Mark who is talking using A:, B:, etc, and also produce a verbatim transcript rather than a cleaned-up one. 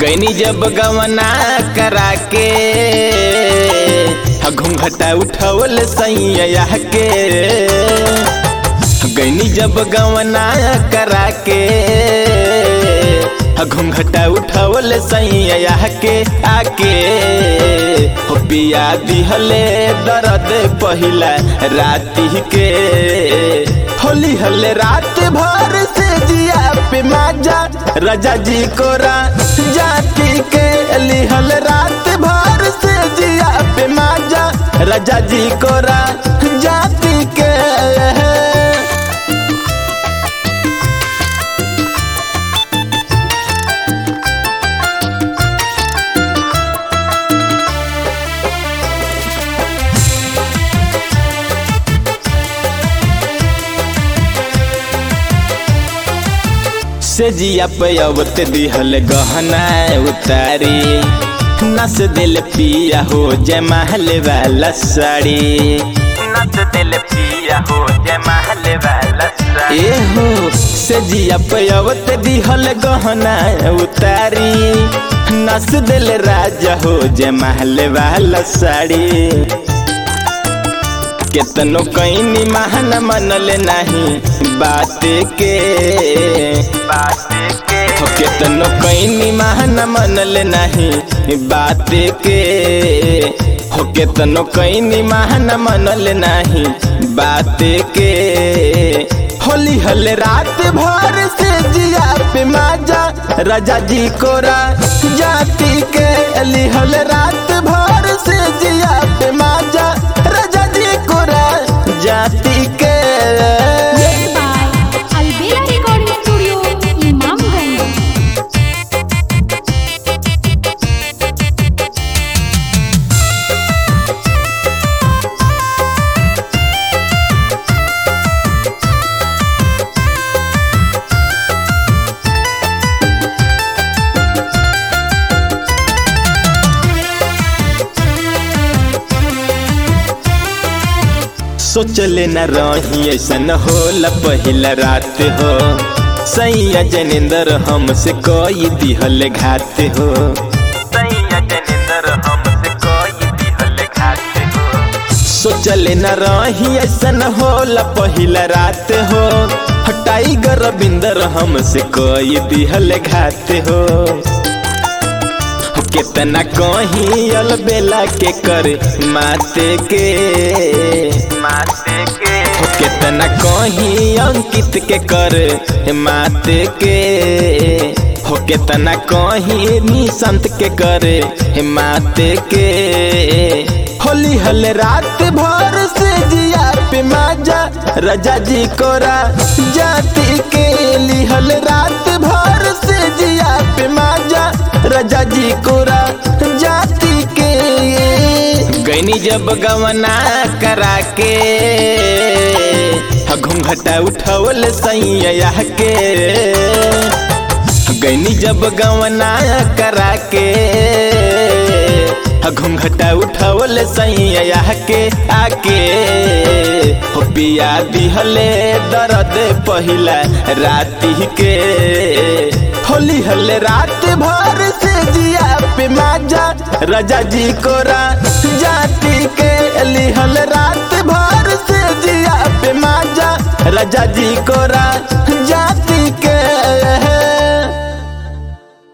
A: गईनी जब गवना करा के घूंघटा उठवल सैया के। गईनी जब गवना करा के घूंघटा उठवल सैया के आके हो पिया दिहले दर्द पहिला राती के। होली हले रात भर से जिया पे माजा राजा जी कोरा जाती के। लिहल रात भर से जिया पे माजा राजा जी कोरा जाती के। से जिया पे अवत दिहल गहना उतारी नस दिल पिया हो जय महल वाला साड़ी। नस दिल पिया हो जय महल वाला साड़ी। ए हो से जिया पे अवत दिहल गहना उतारी नस दिल राजा हो जय महल वाला साड़ी। केतनो कईनी महान मनल नहीं बात के बात के। हो केतनो कईनी महान मनल नहीं बात के। हो केतनो कईनी महान मनल नहीं बात के। होली हल रात भर से जिया पे माजा राजा जी कोरा जाती के। लिहल रात भर से जिया पे माजा राजा जी कोरा जाती के।
B: Albela recording studio Imamganj.
A: सोचले न रही ऐसन होला पहिला रात हो सैया जनेंद्र हमसे कोई दिहल घात हो। सैया जनेंद्र हमसे कोई दिहल घात हो। सोचले न रही ऐसन होला पहिला रात हो टाइगर रविंदर हमसे कोई दिहल घात हो। कितना कहीं अलबेला के कर माते के माते के। हो कितना कहीं अंकित के कर माते के। हो कितना कहीं निशंत के कर माते के। होली हल रात भर से जिया पे माजा राजा जी कोरा जाती के। लिहल रात भर से जिया पे माजा राजा जी कोरा जाती के। गईनी जब गवना करा के घूंघटा उठवल सैया के। गईनी जब गवना करा के घूंघटा उठवल सैया के आके हो पिया दिहले दर्द पहिला राती के। होली हल रात भर से जिया पे माजा राजा जी कोरा जाती के। लिहल रात भर से जिया पे माजा राजा जी कोरा